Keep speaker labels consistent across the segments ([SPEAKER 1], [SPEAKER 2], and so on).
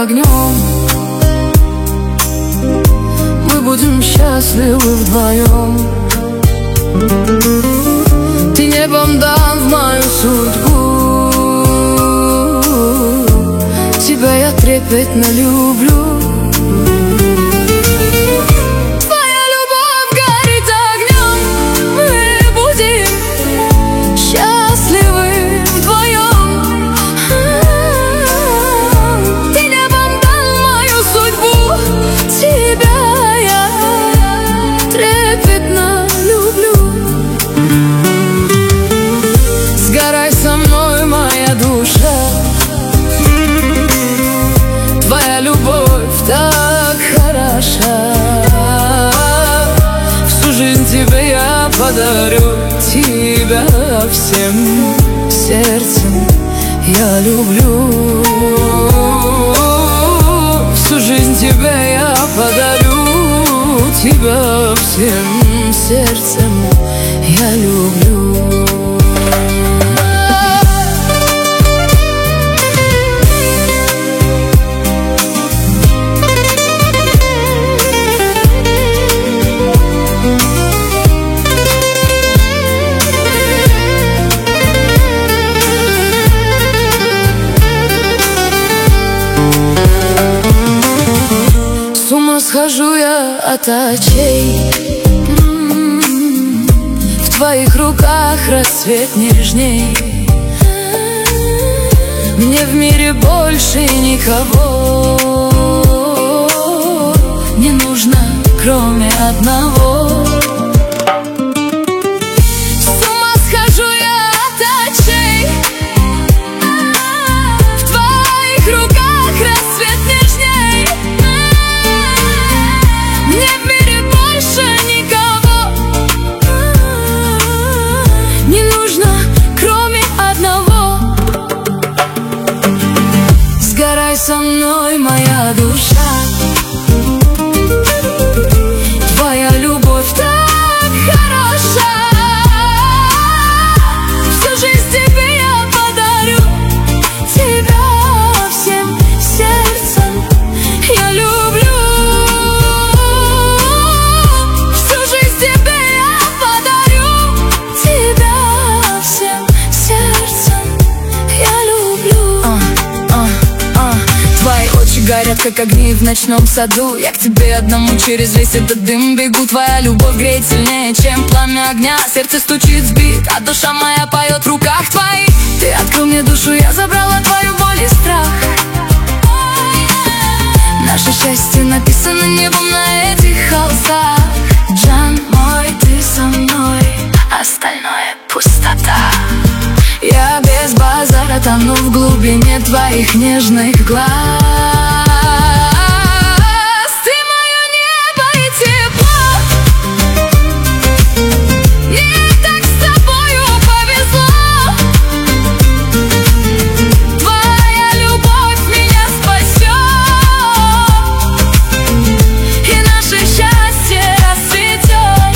[SPEAKER 1] огнем. Мы будем счастливы вдвоем. Ты небом дан в мою судьбу. Тебя я трепетно люблю. Со мной, моя душа, твоя любовь так хороша. Всю жизнь тебе я подарю, тебя всем сердцем я люблю. Всю жизнь тебе я подарю, тебя всем сердцем я люблю. С ума схожу я от очей. В твоих руках рассвет нежней. Мне в мире больше никого не нужно, кроме одного. Со мной, моя душа, твоя любовь так хороша. Всю жизнь тебе я подарю, тебя всем сердцем я люблю. Всю жизнь тебе я подарю, тебя всем сердцем я люблю. Твои очи горят, как огни в ночном саду. Я к тебе одному через весь этот дым бегу. Твоя любовь греет сильнее, чем пламя огня. Сердце стучит сбит, а душа моя поет в руках твоих. Ты открыл мне душу, я забрала твою боль и страх. Наше счастье написано небом на этих холстах. Джан мой, ты со мной, остальное пустота. Я без базара тону в глубине твоих нежных глаз. Ты мое небо и тепло. Мне так с тобою повезло. Твоя любовь меня спасет, и наше счастье расцветет.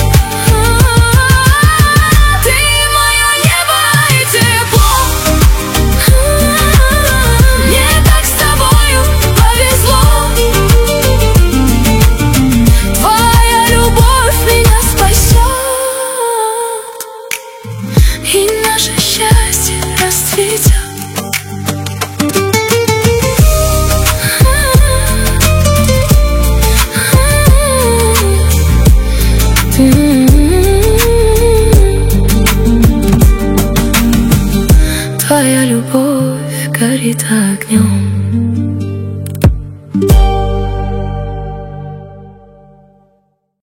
[SPEAKER 1] Ты мое небо и тепло. Мне так с тобою повезло. Твоя любовь меня спасет, и наше счастье расцветет. Твоя любовь горит огнем.